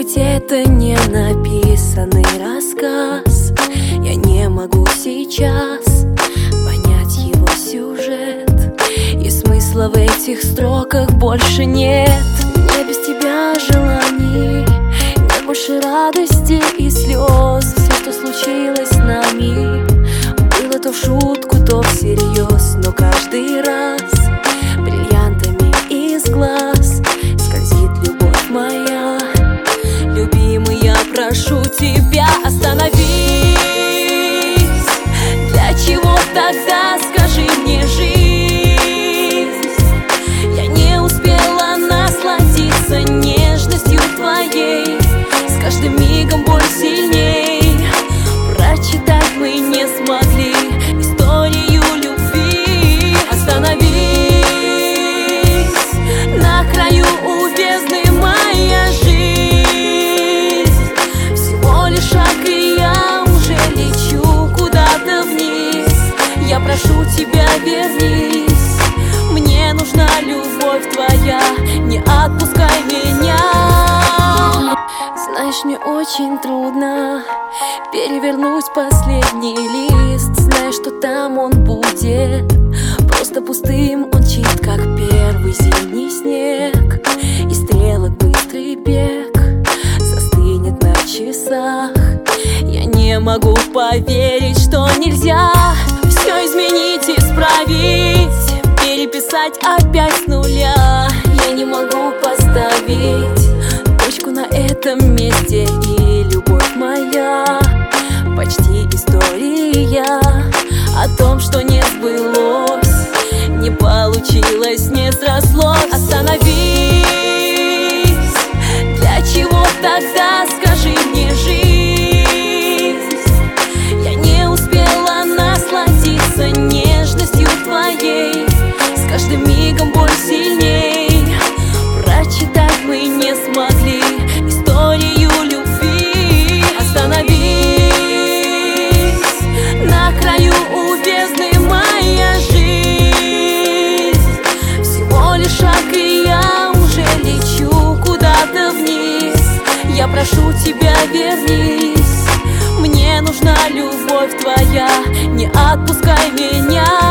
ведь это не написанный рассказ. Я не могу сейчас понять его сюжет, и смысла в этих строках больше нет. Мне без тебя желаний, нет больше радости и слез. Все, что случилось с нами, было то в шутку, то всерьез. Но каждый раз бриллиантами из глаз скользит любовь моя. Любимый, я прошу тебя, остановись. Для чего тогда, скажи мне, жизнь? Я не успела насладиться нежностью твоей. С каждым мигом боль сильней. Прочитать мы не смогли историю любви. Остановись на краю у бездны, моя жизнь. Всего лишь шаг, и я уже лечу куда-то вниз. Я прошу тебя, вернись. Мне нужна любовь твоя, не отпускай меня. Знаешь, мне очень трудно перевернуть последний лист, зная, что там он будет просто пустым. Он чист, как первый зимний снег, и стрелок быстрый бег застынет на часах. Я не могу поверить, что нельзя все изменить, исправить, переписать опять с нуля. Я не могу поставить точку на этом месте, и любовь моя почти история о том, что не сбылось, не получилось, не срослось. Остановись. Для чего тогда, скажи мне, жизнь? Я не успела насладиться нежностью твоей. С каждым мигом боль сильней. Прочитать мы не смогли историю любви. Остановись на краю у бездны, моя жизнь. Всего лишь шаг, и я уже лечу куда-то вниз. Я прошу тебя, вернись. Мне нужна любовь твоя, не отпускай меня.